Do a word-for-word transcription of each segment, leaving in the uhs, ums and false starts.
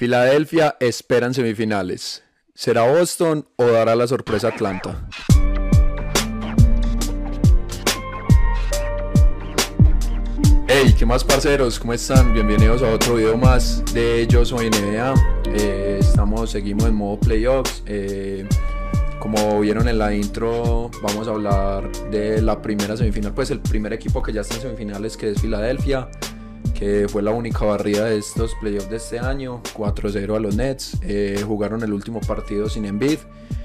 Filadelfia espera en semifinales. ¿Será Boston o dará la sorpresa Atlanta? Hey, ¿qué más, parceros? ¿Cómo están? Bienvenidos a otro video más de Yo Soy N B A. Eh, estamos, seguimos en modo playoffs. Eh, como vieron en la intro, vamos a hablar de la primera semifinal. Pues el primer equipo que ya está en semifinales, que es Filadelfia, que fue la única barrida de estos playoffs de este año, cuatro cero a los Nets. Eh, jugaron el último partido sin Embiid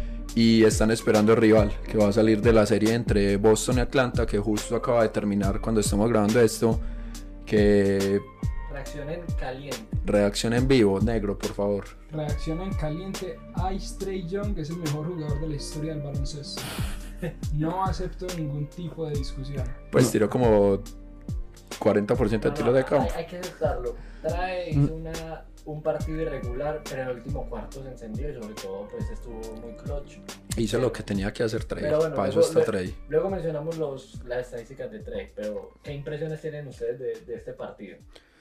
y están esperando el rival que va a salir de la serie entre Boston y Atlanta, que justo acaba de terminar cuando estamos grabando esto. Que reacción en caliente. Reacción en vivo, negro, por favor. Reacción en caliente. Ice Trae Young es el mejor jugador de la historia del baloncesto. No acepto ningún tipo de discusión. Pues tiró como cuarenta por ciento de no, tiros no, de campo. Hay, hay que aceptarlo. Trae hizo una, un partido irregular, pero en el último cuarto se encendió y sobre todo pues estuvo muy clutch. Hizo lo que tenía que hacer Trae. Bueno, para luego, eso está Trae. Luego mencionamos los, las estadísticas de Trae, pero ¿qué impresiones tienen ustedes de, de este partido?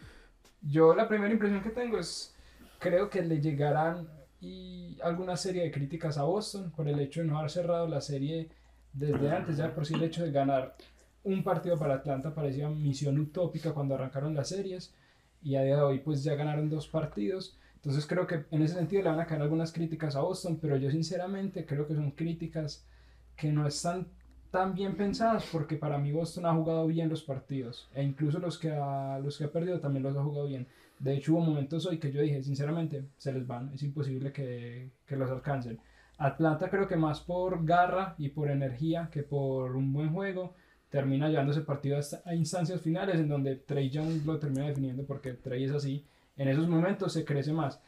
Yo la primera impresión que tengo es, creo que le llegarán y alguna serie de críticas a Boston por el hecho de no haber cerrado la serie desde antes. Ya por sí el hecho de ganar un partido para Atlanta parecía misión utópica cuando arrancaron las series, y a día de hoy pues ya ganaron dos partidos. Entonces creo que en ese sentido le van a caer algunas críticas a Boston, pero yo sinceramente creo que son críticas que no están tan bien pensadas, porque para mí Boston ha jugado bien los partidos, e incluso los que ha, los que ha perdido también los ha jugado bien. De hecho hubo momentos hoy que yo dije, sinceramente, se les van, es imposible que, que los alcancen. Atlanta creo que más por garra y por energía que por un buen juego termina llevándose el partido a instancias finales, en donde Trae Young lo termina definiendo, porque Trae es así. En esos momentos se crece más.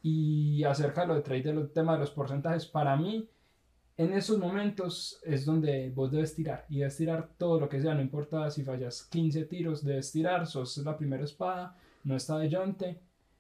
Y acerca de lo de Trae, del tema de los porcentajes, para mí en esos momentos es donde vos debes tirar, y debes tirar todo lo que sea, no importa si fallas quince tiros, debes tirar, sos la primera espada, no está de Jonte,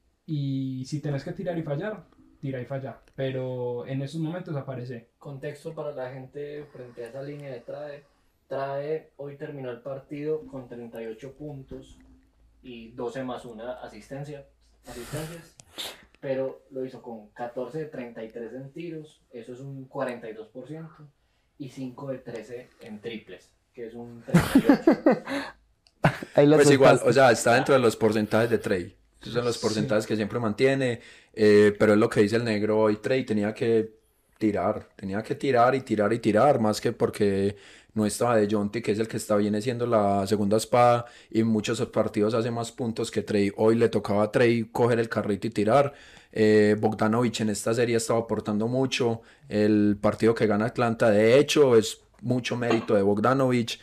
y si tenés que tirar y fallar, tira y falla, pero en esos momentos aparece. Contexto para la gente frente a esa línea de Trae. Trae hoy terminó el partido con treinta y ocho puntos y doce más una asistencia, asistencias, pero lo hizo con catorce de treinta y tres en tiros, eso es un cuarenta y dos por ciento, y cinco de trece en triples, que es un treinta y ocho. Ahí pues igual, o sea, está dentro de los porcentajes de Trae. Esos son los porcentajes sí. que siempre mantiene, eh, pero es lo que dice el negro hoy. Trae tenía que tirar, tenía que tirar y tirar y tirar, más que porque no estaba de Jonte, que es el que está viene siendo la segunda espada, y muchos partidos hace más puntos que Trae. Hoy le tocaba a Trae coger el carrito y tirar. eh, Bogdanovic en esta serie estaba aportando mucho. El partido que gana Atlanta, de hecho, es mucho mérito de Bogdanovic.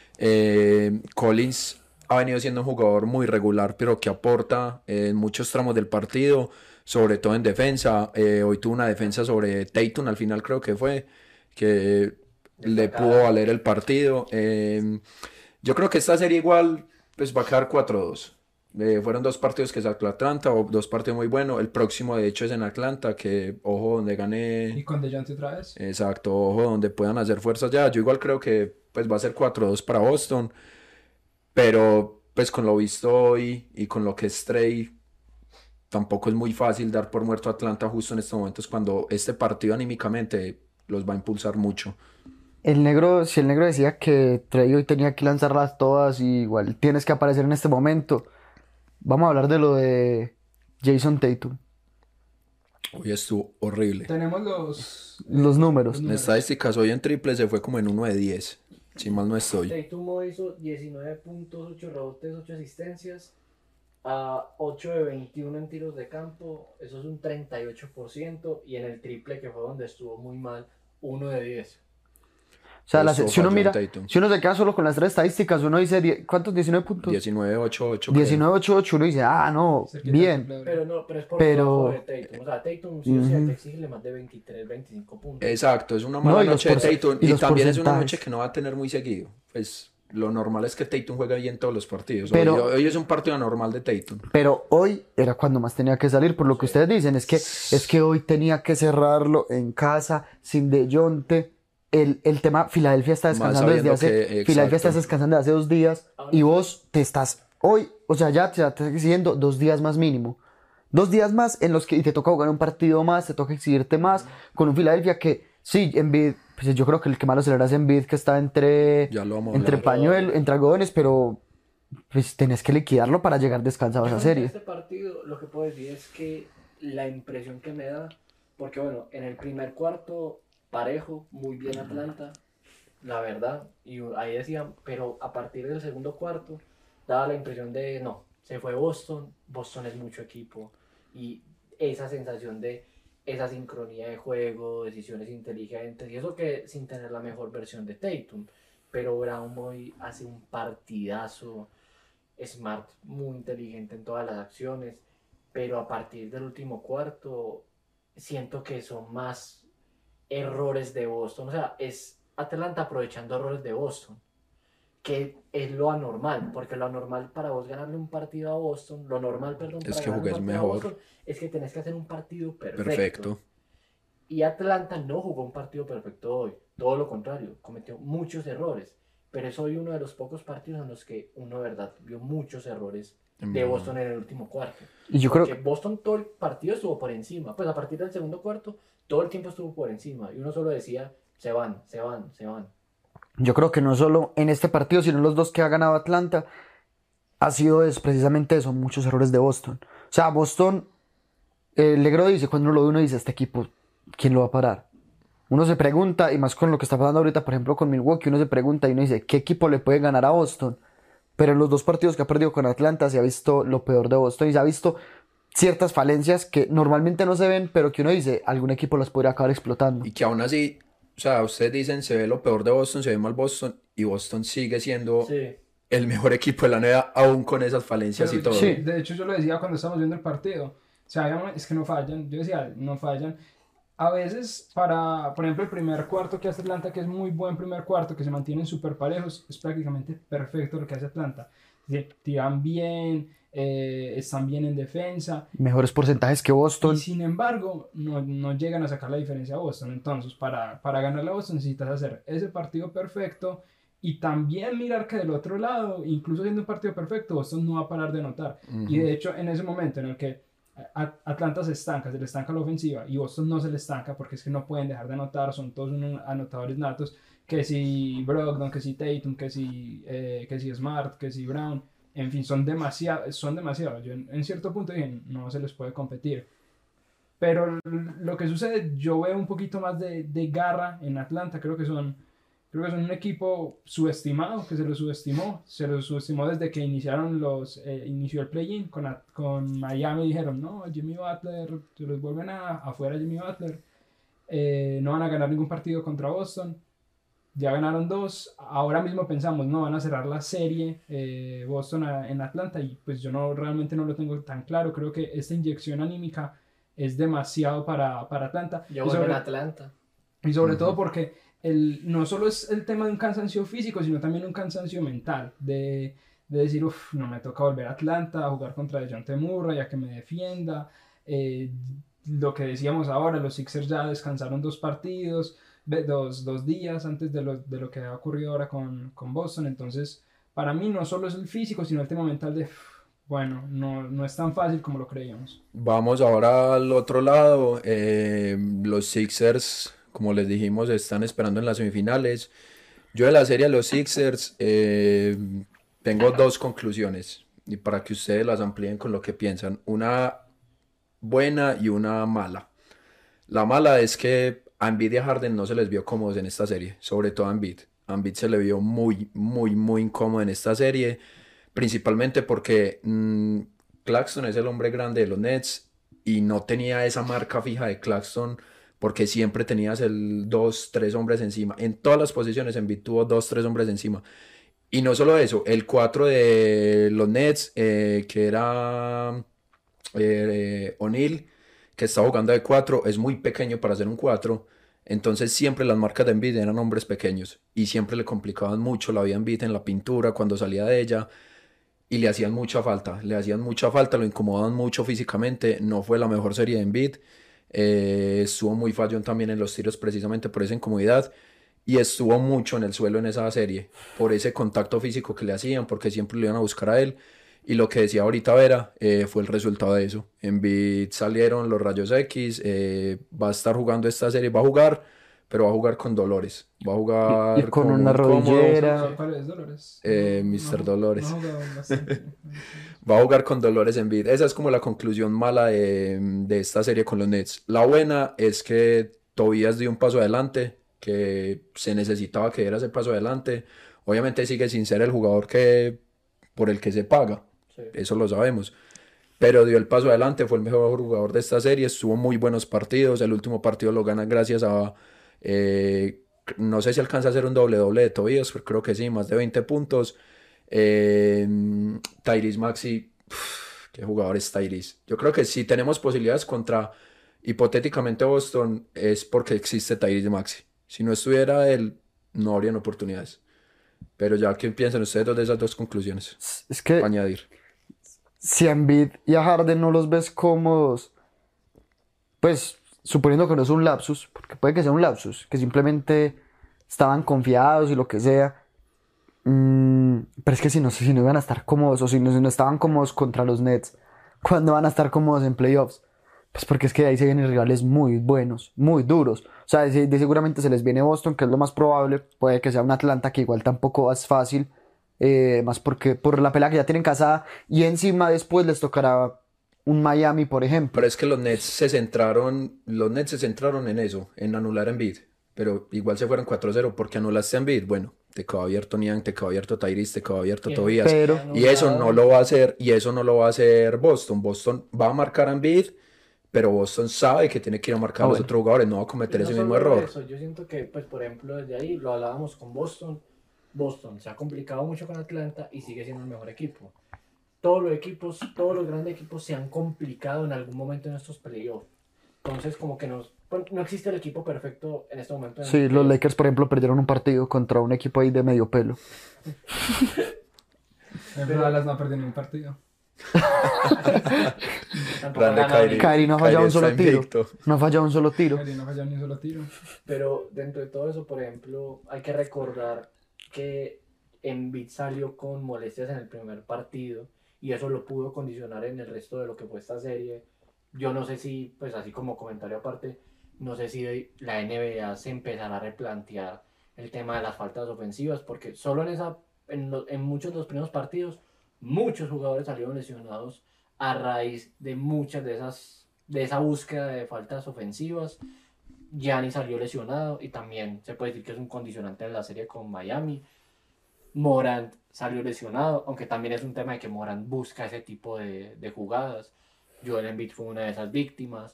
eh, Collins ha venido siendo un jugador muy regular, pero que aporta en muchos tramos del partido, sobre todo en defensa. Eh, hoy tuvo una defensa sobre Tatum al final, creo que fue, que le pudo valer el partido. Eh, yo creo que esta serie igual pues va a quedar cuatro dos. Eh, fueron dos partidos que sacó Atlanta, o dos partidos muy buenos. El próximo de hecho es en Atlanta, que ojo donde gane. Y con DeJounte otra vez. Exacto, ojo donde puedan hacer fuerzas ya. Yo igual creo que pues va a ser cuatro dos para Boston, pero pues con lo visto hoy y con lo que es Trae, tampoco es muy fácil dar por muerto a Atlanta justo en estos momentos, cuando este partido anímicamente los va a impulsar mucho. El negro, si el negro decía que Trae hoy tenía que lanzarlas todas y igual tienes que aparecer en este momento, vamos a hablar de lo de Jason Tatum. Hoy estuvo horrible. Tenemos los, los números. En estadísticas hoy en triple se fue como en uno de diez, si mal no estoy. Tatum hizo diecinueve puntos, ocho rebotes, ocho asistencias, a ocho de veintiuno en tiros de campo, eso es un treinta y ocho por ciento, y en el triple, que fue donde estuvo muy mal, uno de diez. O sea, la, si uno mira, si uno se queda solo con las tres estadísticas, uno dice, die, ¿cuántos? diecinueve puntos. diecinueve ocho ocho. diecinueve ocho ocho, uno dice, ah, no, bien. Pero no, pero es por pero... debajo de Tatum. O sea, Tatum sí o sí hay que exigirle más de veintitrés, veinticinco puntos. Exacto, es una mala no, noche de Tatum, y, y también es una noche que no va a tener muy seguido. Pues lo normal es que Tatum juegue bien todos los partidos. Pero, hoy, hoy es un partido normal de Tatum. Pero hoy era cuando más tenía que salir, por lo que sí. ustedes dicen, es que, es que hoy tenía que cerrarlo en casa, sin DeJounte. El, el tema, Filadelfia está descansando desde hace que, Filadelfia está descansando desde hace dos días, y vos te estás hoy, o sea, ya te estás exigiendo dos días más mínimo. Dos días más en los que y te toca jugar un partido más, te toca exigirte más, con un Philadelphia que, sí, Embiid, pues yo creo que el que más lo acelera es Embiid, que está entre, entre pañuelos, entre algodones, pero pues tenés que liquidarlo para llegar descansado a esa serie. En este partido lo que puedo decir es que la impresión que me da, porque bueno, en el primer cuarto, parejo, muy bien Atlanta, la verdad, y ahí decían, pero a partir del segundo cuarto, daba la impresión de, no, se fue Boston, Boston es mucho equipo, y esa sensación de esa sincronía de juego, decisiones inteligentes, y eso que sin tener la mejor versión de Tatum, pero Brown hoy hace un partidazo, Smart muy inteligente en todas las acciones, pero a partir del último cuarto siento que son más errores de Boston, o sea, es Atlanta aprovechando errores de Boston, que es lo anormal, porque lo anormal para vos ganarle un partido a Boston, lo normal, perdón, es para que jugues mejor, Boston, es que tenés que hacer un partido perfecto. perfecto. Y Atlanta no jugó un partido perfecto hoy, todo lo contrario, cometió muchos errores, pero es hoy uno de los pocos partidos en los que uno de verdad vio muchos errores de Boston en el último cuarto. Y yo porque creo que Boston todo el partido estuvo por encima, pues a partir del segundo cuarto todo el tiempo estuvo por encima y uno solo decía, se van, se van, se van. Yo creo que no solo en este partido, sino en los dos que ha ganado Atlanta, ha sido es precisamente eso, muchos errores de Boston. O sea, Boston, eh, Legro dice, cuando uno lo ve, uno dice, este equipo, ¿quién lo va a parar? Uno se pregunta, y más con lo que está pasando ahorita, por ejemplo, con Milwaukee, uno se pregunta y uno dice, ¿qué equipo le puede ganar a Boston? Pero en los dos partidos que ha perdido con Atlanta se ha visto lo peor de Boston y se ha visto ciertas falencias que normalmente no se ven, pero que uno dice, algún equipo las podría acabar explotando. Y que aún así, o sea, ustedes dicen, se ve lo peor de Boston, se ve mal Boston, y Boston sigue siendo sí. el mejor equipo de la N B A, aún con esas falencias Pero, y todo. Sí, de hecho yo lo decía cuando estábamos viendo el partido. O sea, es que no fallan. Yo decía, no fallan. A veces, para, por ejemplo, el primer cuarto que hace Atlanta, que es muy buen primer cuarto, que se mantienen súper parejos, es prácticamente perfecto lo que hace Atlanta. Es decir, tiran bien, eh, están bien en defensa. Mejores porcentajes que Boston. Y sin embargo, no, no llegan a sacar la diferencia a Boston. Entonces, para, para ganarle a Boston necesitas hacer ese partido perfecto y también mirar que del otro lado, incluso siendo un partido perfecto, Boston no va a parar de anotar. Uh-huh. Y de hecho, en ese momento en el que Atlanta se estanca, se le estanca la ofensiva y Boston no se le estanca porque es que no pueden dejar de anotar, son todos unos anotadores natos, que si Brogdon, que si Tatum, que si, eh, que si Smart, que si Brown, en fin, son demasiados, son demasiados. Yo en, en cierto punto dije, no se les puede competir. Pero lo que sucede, yo veo un poquito más de, de garra en Atlanta, creo que son Creo que son un equipo subestimado, que se lo subestimó. Se lo subestimó desde que iniciaron los, eh, inició el play-in con, con Miami. Dijeron, no, Jimmy Butler, se los vuelven a, afuera Jimmy Butler. Eh, no van a ganar ningún partido contra Boston. Ya ganaron dos. Ahora mismo pensamos, no, van a cerrar la serie eh, Boston a, en Atlanta. Y pues yo no realmente no lo tengo tan claro. Creo que esta inyección anímica es demasiado para, para Atlanta. Yo voy en Atlanta. Y sobre uh-huh. todo porque... El, no solo es el tema de un cansancio físico, sino también un cansancio mental, de, de decir, uff, no me toca volver a Atlanta a jugar contra DeJounte Murray, a que me defienda, eh, lo que decíamos ahora, los Sixers ya descansaron dos partidos, dos, dos días antes de lo, de lo que ha ocurrido ahora con, con Boston, entonces para mí no solo es el físico, sino el tema mental de, uff, bueno, no, no es tan fácil como lo creíamos. Vamos ahora al otro lado, eh, los Sixers... Como les dijimos, están esperando en las semifinales. Yo de la serie de los Sixers eh, tengo dos conclusiones y para que ustedes las amplíen con lo que piensan. Una buena y una mala. La mala es que a Embiid y a Harden no se les vio cómodos en esta serie, sobre todo a Embiid. A Embiid se le vio muy, muy, muy incómodo en esta serie, principalmente porque mmm, Claxton es el hombre grande de los Nets y no tenía esa marca fija de Claxton porque siempre tenías el dos, tres hombres encima. En todas las posiciones Embiid tuvo dos, tres hombres encima. Y no solo eso, el cuatro de los Nets, eh, que era eh, O'Neal, que estaba jugando de cuatro, es muy pequeño para ser un cuatro. Entonces siempre las marcas de Embiid eran hombres pequeños. Y siempre le complicaban mucho la vida a Embiid en la pintura cuando salía de ella. Y le hacían mucha falta, le hacían mucha falta, lo incomodaban mucho físicamente. No fue la mejor serie de Embiid. Eh, estuvo muy fallón también en los tiros precisamente por esa incomodidad y estuvo mucho en el suelo en esa serie por ese contacto físico que le hacían porque siempre lo iban a buscar a él Y lo que decía ahorita Vera eh, fue el resultado de eso. Embiid salieron los rayos X, eh, va a estar jugando esta serie, va a jugar, pero va a jugar con dolores. Va a jugar y, y con como una rodillera. ¿Cuál es Dolores? Eh, No, mister no, Dolores. no ha jugado bastante. Va a jugar con dolores Embiid. Esa es como la conclusión mala de, de esta serie con los Nets. La buena es que Tobias dio un paso adelante, que se necesitaba que diera ese paso adelante. Obviamente sigue sin ser el jugador que, por el que se paga, sí. Eso lo sabemos. Pero dio el paso adelante, fue el mejor jugador de esta serie, estuvo muy buenos partidos. El último partido lo gana gracias a... Eh, no sé si alcanza a hacer un doble doble de Tobias, pero creo que sí, más de veinte puntos. Eh, Tyrese Maxey, uff, qué jugador es Tyrese. Yo creo que si tenemos posibilidades contra hipotéticamente Boston es porque existe Tyrese Maxey. Si no estuviera él, no habrían oportunidades. Pero ya, ¿qué piensan ustedes dos de esas dos conclusiones? Es que para añadir. Si a Embiid y a Harden no los ves cómodos, pues suponiendo que no es un lapsus, porque puede que sea un lapsus, que simplemente estaban confiados y lo que sea, mmm, pero es que si no, si no iban a estar cómodos o si no, si no estaban cómodos contra los Nets, ¿cuándo van a estar cómodos en playoffs? Pues porque es que de ahí se vienen rivales muy buenos, muy duros. O sea, de, de seguramente se les viene Boston, que es lo más probable. Puede que sea un Atlanta, que igual tampoco es fácil. Eh, más porque por la pelea que ya tienen casada. Y encima después les tocará un Miami, por ejemplo. Pero es que los Nets se centraron, los Nets se centraron en eso, en anular a Embiid. Pero igual se fueron cuatro cero porque anulaste a Embiid. Bueno, te quedó abierto Niang, te quedó abierto Tyrese, te quedó abierto Tobias. Pero, y eso no lo va a hacer, y eso no lo va a hacer Boston. Boston va a marcar a Embiid, pero Boston sabe que tiene que ir a marcar ah, a los bueno. otros jugadores, no va a cometer no ese mismo error. Eso, yo siento que, pues, por ejemplo, desde ahí lo hablábamos con Boston. Boston se ha complicado mucho con Atlanta y sigue siendo el mejor equipo. Todos los equipos, todos los grandes equipos se han complicado en algún momento en estos playoffs. Entonces, como que nos, no existe el equipo perfecto en este momento. En sí, los Lakers, por ejemplo, perdieron un partido contra un equipo ahí de medio pelo. Pero Dallas no ha perdido ningún partido. Kyrie. Kyrie no ha fallado un solo tiro. No ha fallado un solo tiro. Kyrie no ha fallado ni un solo tiro. Pero dentro de todo eso, por ejemplo, hay que recordar que Embiid salió con molestias en el primer partido y eso lo pudo condicionar en el resto de lo que fue esta serie. Yo no sé si, pues así como comentario aparte, no sé si la N B A se empezará a replantear el tema de las faltas ofensivas, porque solo en esa, en, lo, en muchos de los primeros partidos, muchos jugadores salieron lesionados a raíz de muchas de esas, de esa búsqueda de faltas ofensivas. Giannis salió lesionado y también se puede decir que es un condicionante en la serie con Miami. Morant salió lesionado, aunque también es un tema de que Morant busca ese tipo de, de jugadas. Joel Embiid fue una de esas víctimas.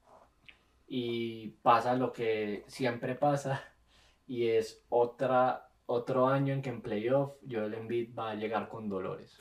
Y pasa lo que siempre pasa, y es otra, otro año en que en playoff Joel Embiid va a llegar con dolores.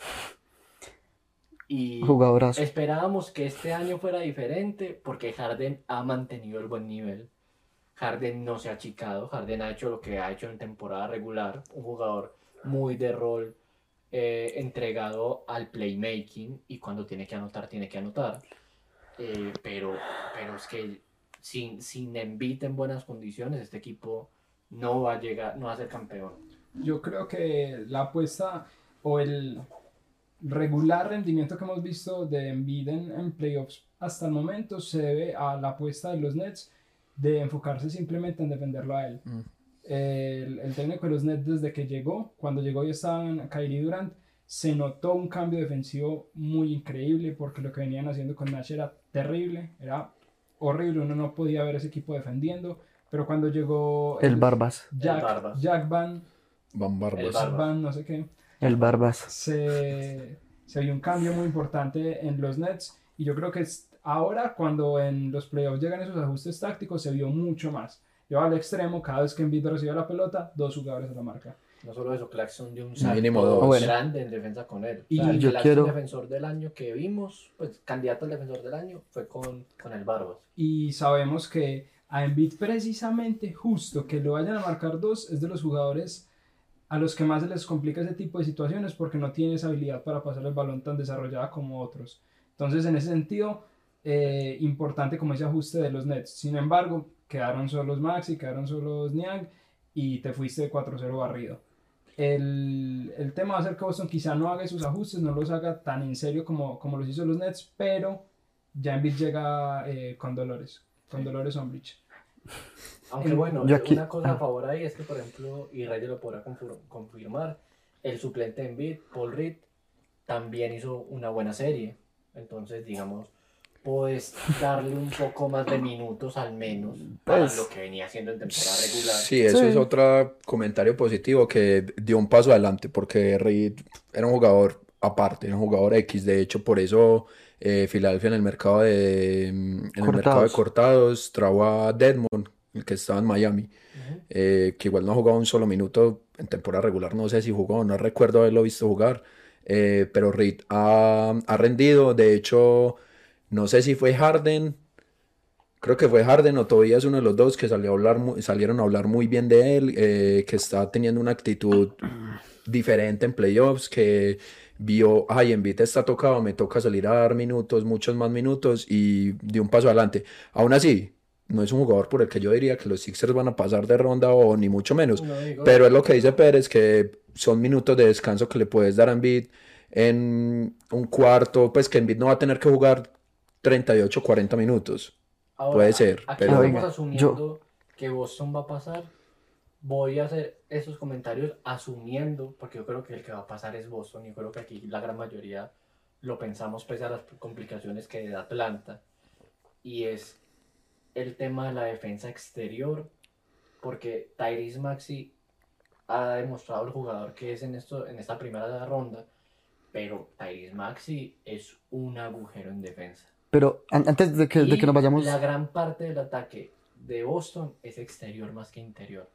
Y Jugadorazo. Esperábamos que este año fuera diferente porque Harden ha mantenido el buen nivel. Harden no se ha achicado, Harden ha hecho lo que ha hecho en temporada regular, un jugador muy de rol, eh, entregado al playmaking, y cuando tiene que anotar, tiene que anotar. Eh, pero, pero es que sin, sin Embiid en buenas condiciones, este equipo no va a llegar, no va a ser campeón. Yo creo que la apuesta o el regular rendimiento que hemos visto de Embiid en, en playoffs hasta el momento se debe a la apuesta de los Nets de enfocarse simplemente en defenderlo a él. Mm. El, el técnico de los Nets, desde que llegó, cuando llegó y estaban Kyrie y Durant, se notó un cambio defensivo muy increíble, porque lo que venían haciendo con Nash era terrible, era horrible, uno no podía ver ese equipo defendiendo, pero cuando llegó el, el Barbas Jack, el Barbas. Jack Van Van Barbas, el Barbas, no sé qué, el Barbas se, se vio un cambio muy importante en los Nets, y yo creo que es ahora, cuando en los playoffs llegan esos ajustes tácticos, se vio mucho más. Lleva al extremo, cada vez que Embiid recibe la pelota, dos jugadores a la marca. No solo eso, Claxton dio un salto dos. grande en defensa con él. Y o sea, el yo Claxton quiero... defensor del año que vimos, pues candidato al defensor del año, fue con, con el Barbas. Y sabemos que a Embiid, precisamente, justo que lo vayan a marcar dos, es de los jugadores a los que más se les complica ese tipo de situaciones, porque no tiene esa habilidad para pasar el balón tan desarrollada como otros. Entonces, en ese sentido, eh, importante como ese ajuste de los Nets. Sin embargo, quedaron solos Maxey, quedaron solos Niang, y te fuiste de cuatro cero barrido. el, el tema va a ser que Boston quizá no haga esos ajustes, no los haga tan en serio como, como los hizo los Nets, pero ya Embiid llega eh, con dolores, con dolores Umbridge. Aunque En- bueno, yo aquí- una cosa a favor ahí es que, por ejemplo, y Reyes lo podrá confir- confirmar, el suplente en Embiid, Paul Reed, también hizo una buena serie. Entonces, digamos, puedes darle un poco más de minutos al menos para Pues- lo que venía haciendo en temporada regular. Sí, eso Sí. es otro comentario positivo que dio un paso adelante porque Reed era un jugador aparte, era un jugador X. De hecho, por eso eh, Filadelfia en el mercado de en el mercado de Cortados. cortados trajo a Dedmon, el que estaba en Miami, Ujú. eh, que igual no ha jugado un solo minuto en temporada regular. No sé si jugó, no recuerdo haberlo visto jugar, eh, pero Reed ha, ha rendido. De hecho, no sé si fue Harden. Creo que fue Harden o Tobias, uno de los dos que salió a hablar mu- salieron a hablar muy bien de él, eh, que está teniendo una actitud diferente en playoffs, que vio, ay, Embiid está tocado, me toca salir a dar minutos, muchos más minutos, y dio un paso adelante. Aún así, no es un jugador por el que yo diría que los Sixers van a pasar de ronda o ni mucho menos, No digo- pero es lo que dice Pérez, que son minutos de descanso que le puedes dar a Embiid en un cuarto, pues que Embiid no va a tener que jugar treinta y ocho, cuarenta minutos. Ahora, Puede ser, aquí pero- estamos Oiga, asumiendo que Boston va a pasar. Voy a hacer esos comentarios asumiendo, porque yo creo que el que va a pasar es Boston. Yo creo que aquí la gran mayoría lo pensamos pese a las complicaciones que da Atlanta. Y es el tema de la defensa exterior, porque Tyrese Maxey ha demostrado el jugador que es en, esto, en esta primera ronda, pero Tyrese Maxey es un agujero en defensa. Pero an- antes de que, de Y que nos vayamos... la gran parte del ataque de Boston es exterior más que interior.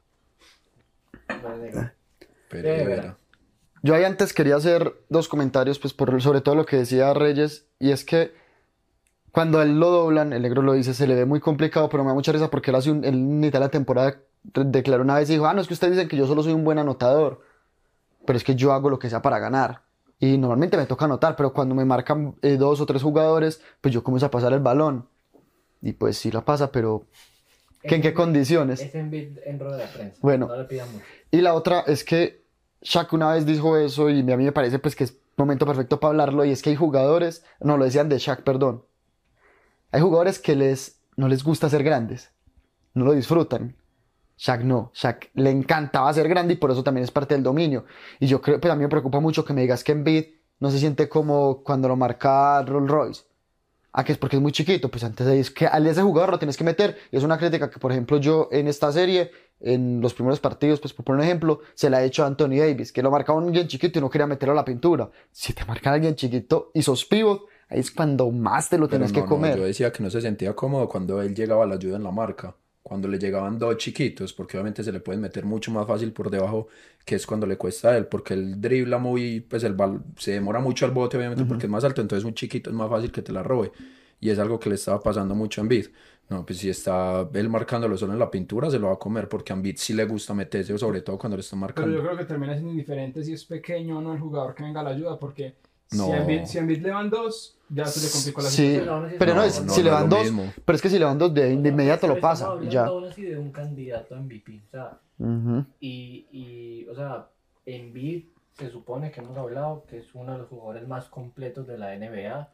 Vale, Pero, Eh, verá. verá. Yo ahí antes quería hacer dos comentarios, pues por, sobre todo lo que decía Reyes, y es que cuando a él lo doblan, el negro lo dice, se le ve muy complicado, pero me da mucha risa porque él hace un, él en mitad de la temporada de- declaró una vez y dijo, ah, no, es que ustedes dicen que yo solo soy un buen anotador, pero es que yo hago lo que sea para ganar. Y normalmente me toca anotar, pero cuando me marcan eh, dos o tres jugadores, pues yo comienzo a pasar el balón. Y pues sí lo pasa, pero ¿que ¿en qué condiciones? Es en, vid- en rueda de prensa. Bueno. No le pidan mucho. Y la otra es que Shaq una vez dijo eso y a mí me parece pues que es momento perfecto para hablarlo, y es que hay jugadores, no, lo decían de Shaq, perdón. Hay jugadores que les, no les gusta ser grandes, no lo disfrutan. Shaq no, Shaq le encantaba ser grande y por eso también es parte del dominio. Y yo creo, pues a mí me preocupa mucho que me digas que Embiid no se siente como cuando lo marca Rolls Royce. Ah, que es porque es muy chiquito, pues antes de es que a ese jugador lo tienes que meter. Y es una crítica que, por ejemplo, yo en esta serie, en los primeros partidos, pues por poner un ejemplo, se la he hecho a Anthony Davis, que lo marcaba un alguien chiquito y no quería meterlo a la pintura. Si te marcan a alguien chiquito y sos pivot, ahí es cuando más te lo Pero tienes no, que no, comer. yo decía que no se sentía cómodo cuando él llegaba a la ayuda en la marca, cuando le llegaban dos chiquitos, porque obviamente se le pueden meter mucho más fácil por debajo, que es cuando le cuesta a él, porque él dribla muy, pues el bal se demora mucho al bote, obviamente, porque es más alto, entonces un chiquito es más fácil que te la robe, y es algo que le estaba pasando mucho a Embiid. No, pues si está él marcándolo solo en la pintura, se lo va a comer, porque a Embiid sí le gusta meterse, sobre todo cuando le están Pero marcando. yo creo que termina siendo indiferente si es pequeño o no el jugador que venga a la ayuda, porque No. si a Embiid, si a Embiid le van dos, ya se le complicó la Sí, situación. pero no, No, es- no, si no le es van lo dos, mismo. pero es que si le van dos de, de inmediato lo Estamos pasa y hablando ya. aún así de un candidato a M V P. O sea, Ujú. y, y, o sea, Embiid se supone que hemos hablado que es uno de los jugadores más completos de la N B A.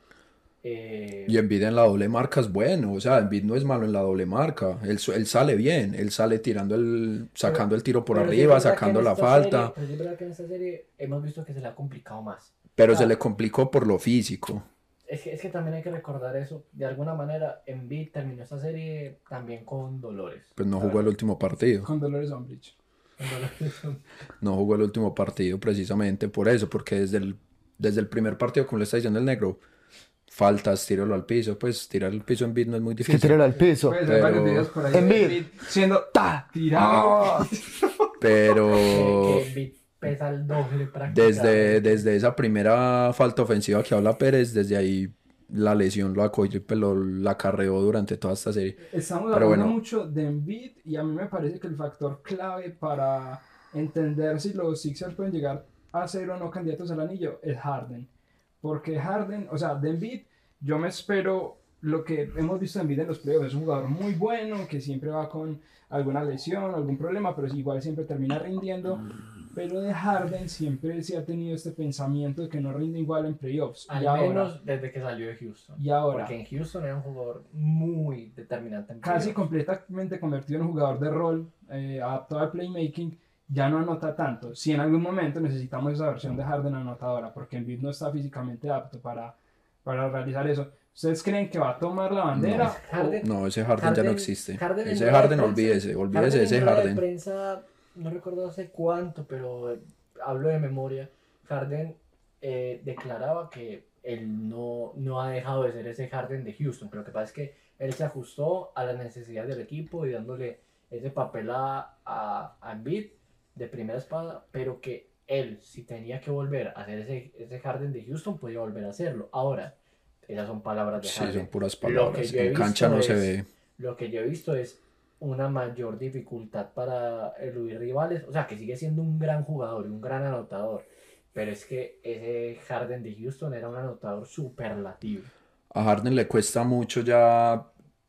Eh, Y Embiid en la doble marca es bueno, o sea, Embiid no es malo en la doble marca, él, su- él sale bien, él sale tirando el, sacando el tiro por pero sí es arriba, verdad que sacando en la esta falta, serie- pero sí es verdad que en esta serie hemos visto que se le ha complicado más. pero Ah. se le complicó por lo físico. Es que, es que también hay que recordar eso. De alguna manera, Embiid terminó esta serie también con dolores. Pues no La jugó el verdad. último partido, Con Dolores Umbridge. Con dolores. no jugó el último partido precisamente por eso, porque desde el, desde el primer partido, como le está diciendo el negro, faltas, tíralo al piso, pues tirar el piso en Embiid no es muy Es que difícil, tíralo al piso. Puedes pero- ver varios videos por ahí de Embiid. Embiid siendo ¡Ta! tirado. pero Que, que Embiid pesa el doble prácticamente. desde, desde esa primera falta ofensiva que habla Pérez, desde ahí la lesión lo acogió y pues lo, la acarreó durante toda esta serie. Estamos Pero hablando bueno. mucho de Embiid y a mí me parece que el factor clave para entender si los Sixers pueden llegar a ser o no candidatos al anillo es Harden. Porque Harden, o sea, de Embiid, yo me espero lo que hemos visto de Embiid en los playoffs. Es un jugador muy bueno, que siempre va con alguna lesión, algún problema, pero igual siempre termina rindiendo. Pero de Harden siempre se ha tenido este pensamiento de que no rinde igual en playoffs. Al y menos ahora, desde que salió de Houston. Y ahora. Porque en Houston era un jugador muy determinante en playoffs. Casi completamente convertido en un jugador de rol, eh, adaptado al playmaking, ya no anota tanto. Si en algún momento necesitamos esa versión de Harden anotadora, porque Embiid no está físicamente apto para, para realizar eso. ¿Ustedes creen que va a tomar la bandera? No, Harden, no ese Harden, Harden ya no existe. Harden ese Harden, olvídese, olvídese de ese en rueda Harden. De prensa, no recuerdo hace cuánto, pero hablo de memoria. Harden eh, declaraba que él no, no ha dejado de ser ese Harden de Houston, pero lo que pasa es que él se ajustó a las necesidades del equipo y dándole ese papel a, a, a Embiid de primera espada, pero que él, si tenía que volver a ser ese, ese Harden de Houston, podía volver a hacerlo. Ahora, esas son palabras de Harden. Sí, son puras palabras. En cancha no es, se ve. Lo que yo he visto es una mayor dificultad para eludir rivales. O sea, que sigue siendo un gran jugador y un gran anotador. Pero es que ese Harden de Houston era un anotador superlativo. A Harden le cuesta mucho ya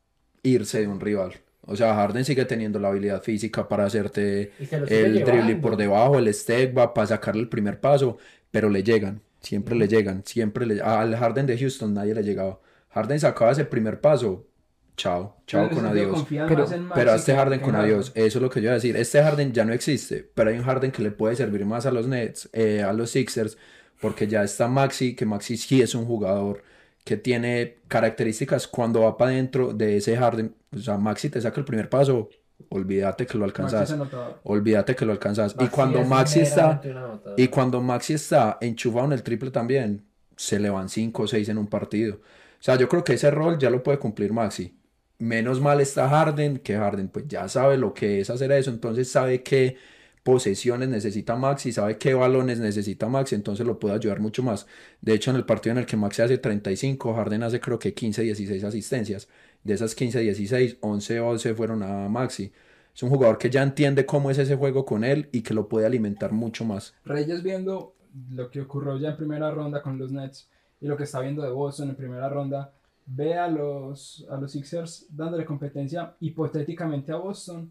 irse de un rival. O sea, Harden sigue teniendo la habilidad física para hacerte el dribbling por debajo, el step back, para sacarle el primer paso, pero le llegan. Siempre le llegan, siempre le al Harden de Houston nadie le llegaba. Harden sacaba ese primer paso, chao, chao con adiós. Pero, pero a este Harden con adiós, eso es lo que yo iba a decir. Este Harden ya no existe, pero hay un Harden que le puede servir más a los Nets, eh, a los Sixers, porque ya está Maxey, que Maxey sí es un jugador que tiene características cuando va para adentro de ese Harden. O sea, Maxey te saca el primer paso, olvídate que lo alcanzas. Olvídate que lo alcanzas. Maxi y cuando Maxey está y cuando Maxey está enchufado en el triple también, se le van cinco o seis en un partido. O sea, yo creo que ese rol ya lo puede cumplir Maxey. Menos mal está Harden, que Harden pues ya sabe lo que es hacer eso, entonces sabe qué posesiones necesita Maxey, sabe qué balones necesita Maxey, entonces lo puede ayudar mucho más. De hecho, en el partido en el que Maxey hace treinta y cinco, Harden hace creo que quince, dieciséis asistencias. De esas quince, dieciséis, once, once fueron a Maxey. Es un jugador que ya entiende cómo es ese juego con él y que lo puede alimentar mucho más. Reyes, viendo lo que ocurrió ya en primera ronda con los Nets y lo que está viendo de Boston en primera ronda, ve a los, a los Sixers dándole competencia hipotéticamente a Boston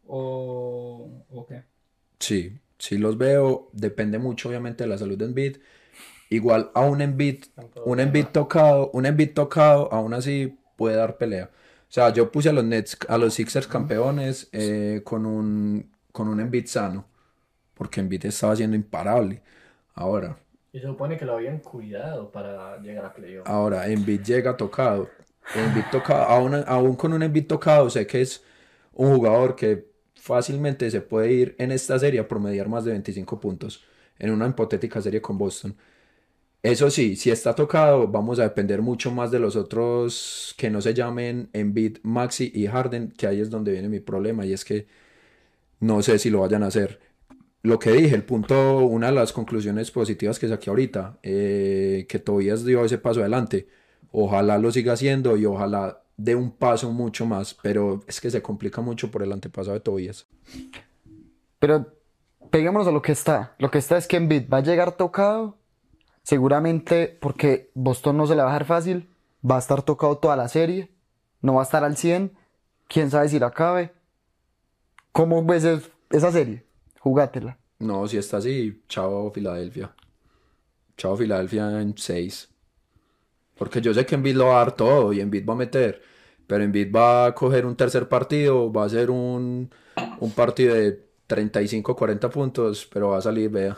o, o qué. Sí, sí los veo. Depende mucho obviamente de la salud de Embiid. Igual a un Embiid, un Embiid tocado, un Embiid tocado, aún así puede dar pelea. O sea, yo puse a los Nets, a los Sixers campeones eh, con un con un Embiid sano, porque Embiid estaba siendo imparable. Ahora. Y se supone que lo habían cuidado para llegar a playoff. Ahora, Embiid llega tocado. Embiid tocado, aún, aún con un Embiid tocado, sé que es un jugador que fácilmente se puede ir en esta serie a promediar más de veinticinco puntos en una hipotética serie con Boston. Eso sí, si está tocado, vamos a depender mucho más de los otros que no se llamen Embiid, Maxey y Harden, que ahí es donde viene mi problema, y es que no sé si lo vayan a hacer. Lo que dije, el punto, una de las conclusiones positivas que saqué ahorita, eh, que Tobias dio ese paso adelante. Ojalá lo siga haciendo y ojalá dé un paso mucho más, pero es que se complica mucho por el antepasado de Tobias. Pero peguémonos a lo que está. Lo que está es que Embiid va a llegar tocado, seguramente porque Boston no se le va a dejar fácil, va a estar tocado toda la serie, no va a estar al cien, quién sabe si la acabe. ¿Cómo ves esa serie? Jugátela. No, si está así, chao Filadelfia. Chao Filadelfia en seis. Porque yo sé que Embiid lo va a dar todo y Embiid va a meter. Pero Embiid va a coger un tercer partido, va a ser un, un partido de treinta y cinco, cuarenta puntos, pero va a salir, vea.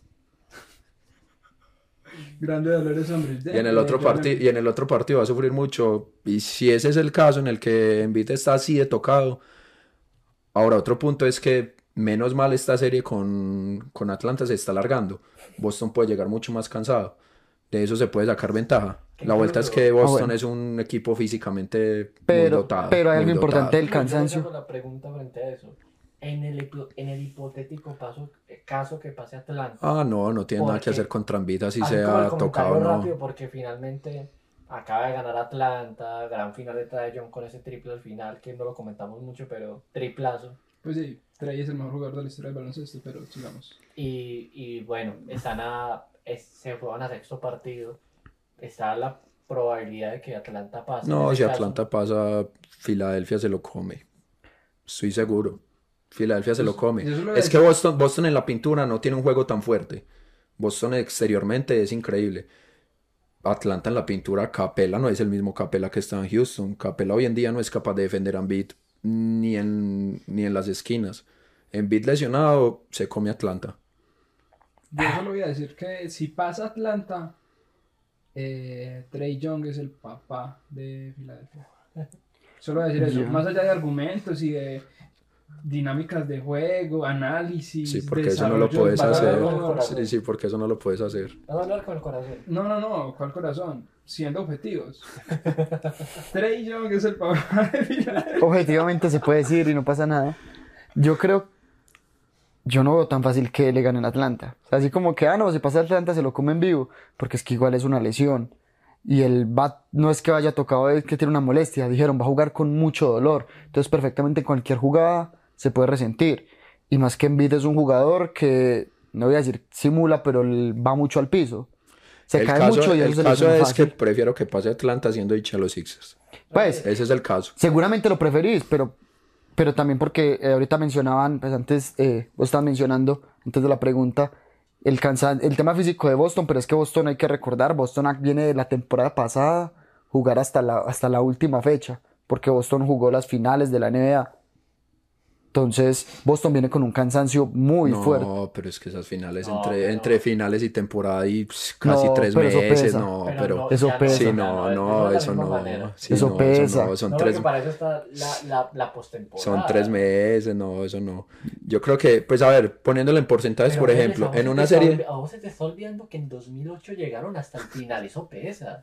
Grande Dolores Hombres. Y en el otro partido, y en el otro partido va a sufrir mucho. Y si ese es el caso en el que Embiid está así de tocado. Ahora, otro punto es que menos mal esta serie con, con Atlanta se está alargando. Boston puede llegar mucho más cansado. De eso se puede sacar ventaja. La vuelta es que Boston ah, bueno. es un equipo físicamente pero, muy dotado. Pero hay algo dotado. importante del cansancio. Yo la pregunta frente a eso. En el, en el hipotético paso, caso que pase Atlanta. Ah, no, no tiene nada que hacer contra Embiid así sea tocado o no. Rápido porque finalmente acaba de ganar Atlanta, gran final de Trae Young con ese triple al final, que no lo comentamos mucho, pero triplazo. Pues sí, Trae es el mejor jugador de la historia del baloncesto, pero sigamos. Y, y bueno, están a, es, se juegan a sexto partido. Está la probabilidad de que Atlanta pase. No, si caso. Atlanta pasa, Filadelfia se lo come. Estoy seguro. Filadelfia se Pues, lo come. yo solo Es es- que Boston, Boston en la pintura no tiene un juego tan fuerte. Boston exteriormente es increíble. Atlanta en la pintura, Capela no es el mismo Capela que estaba en Houston. Capela hoy en día no es capaz de defender a Embiid ni en, ni en las esquinas. Embiid lesionado, se come Atlanta. Yo solo voy a decir que si pasa Atlanta, eh, Trae Young es el papá de Filadelfia. Solo voy a decir eso. Ya. Más allá de argumentos y de dinámicas de juego, análisis, Sí, porque eso no lo desarrollo, puedes hacer. valor. Sí, sí, porque eso no lo puedes hacer. Vamos a hablar con el corazón. No, no, no, ¿cuál corazón? Siendo objetivos. Trae Young es el papá de Filadelfia. Objetivamente se puede decir y no pasa nada. Yo creo, yo no veo tan fácil que le ganen a Atlanta. O sea, así como que, ah, no, si pasa Atlanta se lo come en vivo, porque es que igual es una lesión. Y el va, no es que vaya tocado, es que tiene una molestia. Dijeron, va a jugar con mucho dolor. Entonces, perfectamente en cualquier jugada se puede resentir. Y más que Embiid es un jugador que, no voy a decir simula, pero él va mucho al piso. Se el cae caso, mucho y el eso se caso lesiona es que fácil. prefiero que pase Atlanta siendo dicha a los Sixers. Pues, Ese es el caso. seguramente lo preferís, pero, pero también porque eh, ahorita mencionaban, pues antes, eh, vos estabas mencionando, antes de la pregunta, el, cansa- el tema físico de Boston, pero es que Boston hay que recordar, Boston viene de la temporada pasada, jugar hasta la, hasta la última fecha, porque Boston jugó las finales de la N B A. Entonces, Boston viene con un cansancio muy no, fuerte. pero es que esas finales, No, entre, pero- entre finales y temporada y pss, casi No, tres pero eso meses, pesa. no, Pero pero... no, eso ya pesa. Sí, ya no, no, es de la eso misma no. manera. Sí, Eso no, pesa. no, son No, tres, porque para eso está la, la, la postemporada. son tres meses, no, eso no. Yo creo que, pues a ver, poniéndolo en porcentajes, Pero, por Vélez, ejemplo, a vos en se una te está serie... olvi- A vos se te está olvidando que en dos mil ocho llegaron hasta el final, eso pesa.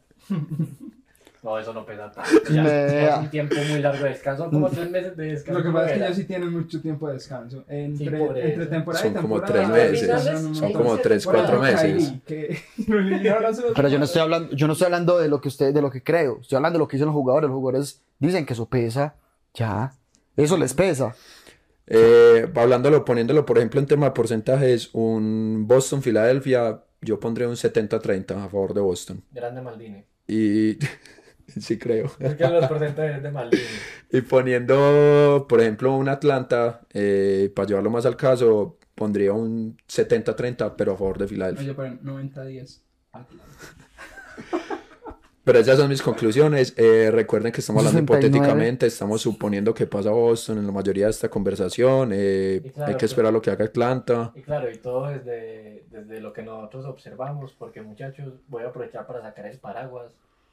No, eso no pesa tanto. Ya, Nea. es un tiempo muy largo de descanso, son como tres meses de descanso. Lo que pasa es que ¿verdad? ellos sí tienen mucho tiempo de descanso. Entre, por eso. entre temporada Son y como temporada. tres meses, descansan un son montón. como tres, Por ejemplo, cuatro meses. Kyrie, que lo eliminaron hace dos Pero yo no semanas. estoy hablando, yo no estoy hablando de lo que usted, de lo que creo, estoy hablando de lo que dicen los jugadores. Los jugadores dicen que eso pesa, ya, eso les pesa. Eh, hablándolo, poniéndolo, por ejemplo, en tema de porcentajes, un Boston-Filadelfia, yo pondré un setenta treinta a favor de Boston. Grande Maldini. Y sí creo. Es que los porcentajes de Maldini. Y poniendo, por ejemplo, un Atlanta, eh, para llevarlo más al caso, pondría un setenta treinta, pero a favor de Filadelfia. Oye, pero noventa diez. Atlanta. Pero esas son mis conclusiones. Eh, recuerden que estamos hablando sesenta y nueve. hipotéticamente, estamos suponiendo que pasa Boston en la mayoría de esta conversación. eh, Y claro, hay que pues- esperar lo que haga Atlanta. Y claro, y todo desde, desde lo que nosotros observamos, porque muchachos, voy a aprovechar para sacar el paraguas.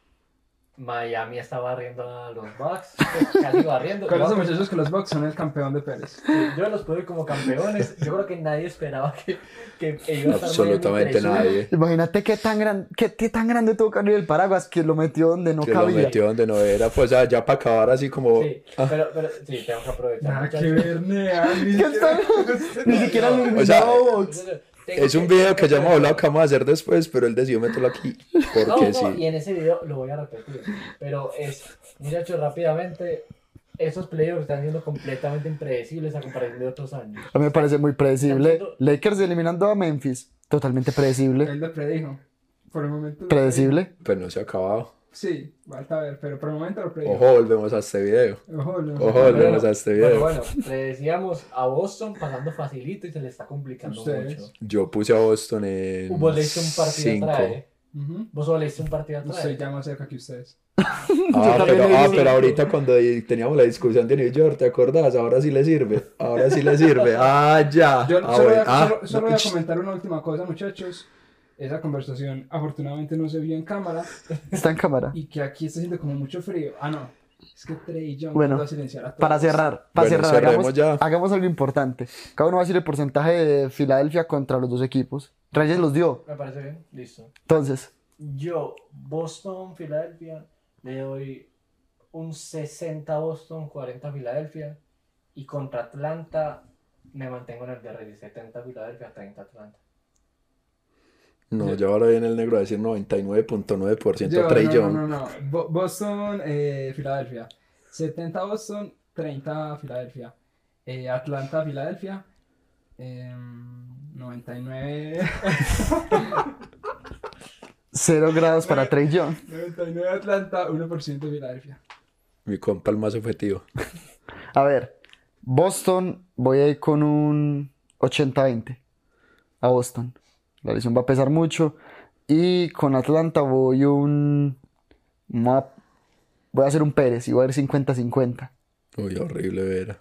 Miami está barriendo a los Bucks, pues, casi barriendo. Con Yo- esos muchachos que los Bucks son el campeón de Pérez. Yo los puedo ir como campeones. Yo creo que nadie esperaba que, que iba a estar Absolutamente Miami tres uno. nadie. Imagínate qué tan, gran, qué, qué tan grande tuvo que abrir el paraguas que lo metió donde no Que lo cabía. metió donde no era. Pues ah, ya para acabar así como... Sí, pero, pero sí, tengo que aprovechar. Nada que muchachos. ver, Nea. Ni ¿Qué está? Ni siquiera lo O sea, eliminó Box. Tengo Es un que- video tengo que ya hemos aprovechar. hablado que vamos a hacer después, pero él decidió meterlo aquí. Porque No, no, sí. y en ese video lo voy a repetir. Pero es, muchachos, rápidamente, esos playoffs están siendo completamente impredecibles a comparación de otros años. A mí me parece muy predecible. Entiendo. Lakers eliminando a Memphis. Totalmente predecible. Él lo predijo. Por el momento. lo Predecible. Pues no se ha acabado. predijo. Sí, falta ver, pero por el momento lo predijo. Ojo, volvemos a este video. Ojo, no. Ojo, volvemos a este video. Bueno, bueno, le decíamos a Boston pasando facilito y se le está complicando Ustedes. mucho. Yo puse a Boston en Vos leíste un partido cinco. atrás, ¿eh? Ujú. Vos solo leíste un partido atrás. Estoy ya más cerca que ustedes. Ah, también pero, leí ah, cinco. pero ahorita cuando di- teníamos la discusión de New York, ¿te acordás? Ahora sí le sirve. Ahora sí le sirve. Ah, ya. Yo Ah, solo, voy bueno. a, Ah, solo- solo no, voy a ch- comentar una última cosa, muchachos. Esa conversación afortunadamente no se vio en cámara Está en cámara. y que aquí está haciendo como mucho frío. Ah, no. Es que Trey Young Bueno, mandó a silenciar a todos. Para cerrar, para Bueno, cerrar, cerremos hagamos, ya. hagamos algo importante. Cada uno va a decir el porcentaje de Filadelfia contra los dos equipos. Reyes los dio. Me parece bien, listo. Entonces, Yo, Boston, Filadelfia, le doy un sesenta Boston, cuarenta Filadelfia. Y contra Atlanta me mantengo en el de Reyes, setenta Filadelfia, treinta Atlanta. No, ya ahora viene el negro a decir noventa y nueve punto nueve por ciento Yo, Trey no, Young. no, no, no. Bo- Boston, eh, Filadelfia. setenta Boston, treinta Filadelfia. Eh, Atlanta, Filadelfia. Eh, noventa y nueve. cero grados para Trey Young. noventa y nueve Atlanta, uno por ciento Filadelfia. Mi compa el más objetivo. A ver, Boston, voy a ir con un ochenta veinte a Boston. La lesión va a pesar mucho. Y con Atlanta voy un... Voy a hacer un Pérez y voy a ir cincuenta cincuenta. Uy, horrible, Vera.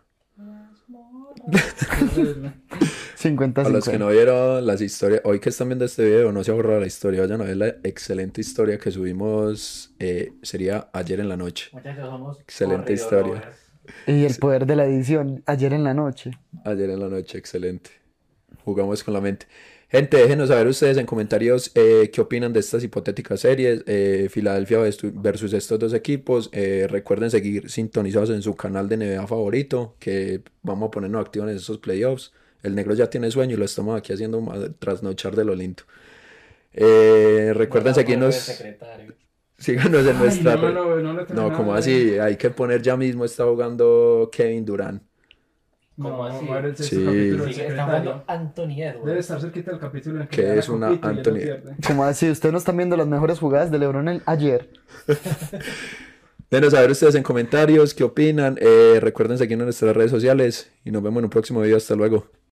cincuenta cincuenta. A los que no vieron las historias, hoy que están viendo este video, no se borra la historia, vayan a ver la excelente historia que subimos, eh, sería ayer en la noche. Muchachos, somos Excelente historia. Y el poder de la edición, ayer en la noche. Ayer en la noche, excelente. Jugamos con la mente. Gente, déjenos saber ustedes en comentarios eh, qué opinan de estas hipotéticas series, eh, Filadelfia versus estos dos equipos. Eh, recuerden seguir sintonizados en su canal de N B A favorito, que vamos a ponernos activos en esos playoffs. El negro ya tiene sueño y lo estamos aquí haciendo trasnochar de lo lindo. Eh, recuerden no, seguirnos. Síganos en nuestra. No, no, no, no, no como así, hay que poner ya mismo, está jugando Kevin Durant. ¿Cómo así? No, el sí. capítulo sí, está jugando Anthony Edwards. Debe estar cerquita del capítulo en el que, que es una Anthony. ¿Cómo así? Ustedes no están viendo las mejores jugadas de LeBron el... ayer. Denos saber ustedes en comentarios qué opinan. Eh, recuerden seguirnos en nuestras redes sociales y nos vemos en un próximo video. Hasta luego.